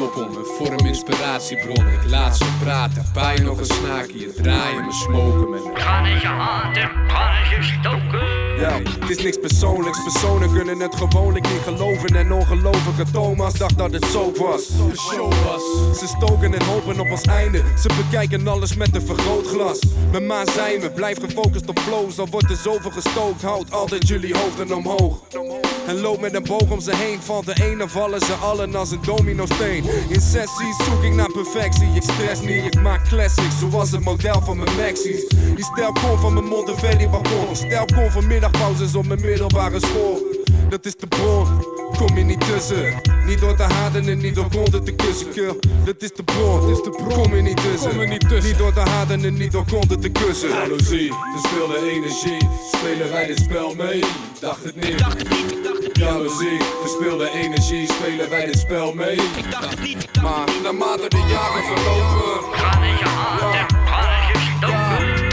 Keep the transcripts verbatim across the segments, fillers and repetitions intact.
knop om en vorm inspiratiebron. Ik laat ze praten, pijn nog een snaakje, draaien me smoken met me. Ga in je handen, ga in je stoken. Ja, het is niks persoonlijks, personen kunnen het gewoonlijk niet geloven. En ongelovige Thomas dacht dat het soap was. De show was. Ze stoken en hopen op ons einde. Ze bekijken alles met een vergrootglas. Met maan zijn we, blijf gefocust op flows. Al wordt er zoveel gestookt, houd altijd jullie hoofden omhoog. En loop met een boog om ze heen. Valt de ene, vallen ze allen als een dominosteen. In sessies zoek ik naar perfectie. Ik stress niet, ik maak classics zoals het model van mijn Maxi's. Die stijl komt van mijn Monteverdi balkon. Stijl komt van middagpauzes op mijn middelbare school. Dat is de bron, kom je niet tussen. Niet door te haten en niet door konten te kussen, kill. Dat is de bron, dat is de bron. Kom je niet tussen. Kom er niet tussen. Niet door te haten en niet door konten te kussen. Jaloezie, verspilde energie, spelen wij dit spel mee? Dacht het niet. Jaloezie, verspilde energie, spelen wij dit spel mee? Dacht niet, Maar naarmate de jaren verlopen, ga in je handen, ga in je stoken.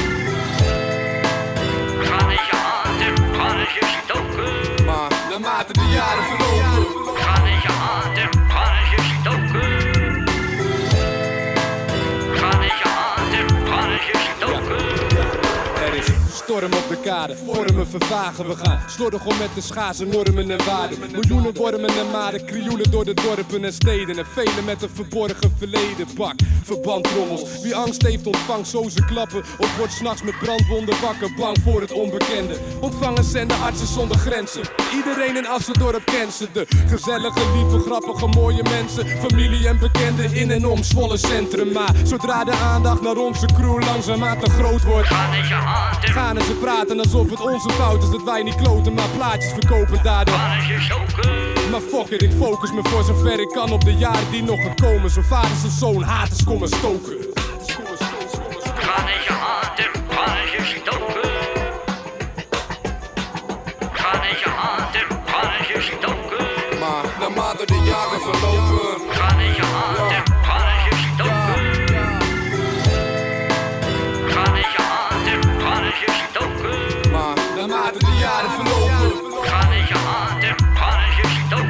Ga in je handen, ga in je stoken. maar Naarmate de jaren verlopen. Ga in je handen, ga in je stoken. Ga in je handen, ga in je stoken. Er is storm op de kade, vormen vervagen. We gaan slordig om met de schaarse normen en waarden. Miljoenen wormen en maden krioelen door de dorpen en steden. En velen met een verborgen verleden. Pak verbandtrommels, wie angst heeft ontvangt zo ze klappen. Of wordt s'nachts met brandwonden wakker, bang voor het onbekende. Ontvangen zenden artsen zonder grenzen. Iedereen in Assendorp kent ze. De gezellige, lieve, grappige, mooie mensen. Familie en bekenden in en om Zwolle centrum. Maar zodra de aandacht naar onze crew langzaamaan te groot wordt, Ga in je handen, gaan en ze praten alsof het onze fout is dat wij niet kloten, maar plaatjes verkopen daardoor. ga in je stoken. Maar fuck it, ik focus me voor zover ik kan op de jaren die nog gaan komen. Zo vader zijn zoon, haters komen stoken. Ga in je handen, ga in je stoken. Ga in je handen, ga in je stoken. maar naarmate de jaren verlopen, Ga in je handen, ga in je stoken. Ga in je handen, ga in je stoken. maar Naarmate de jaren verlopen. Ga in je handen, ga in je stoken.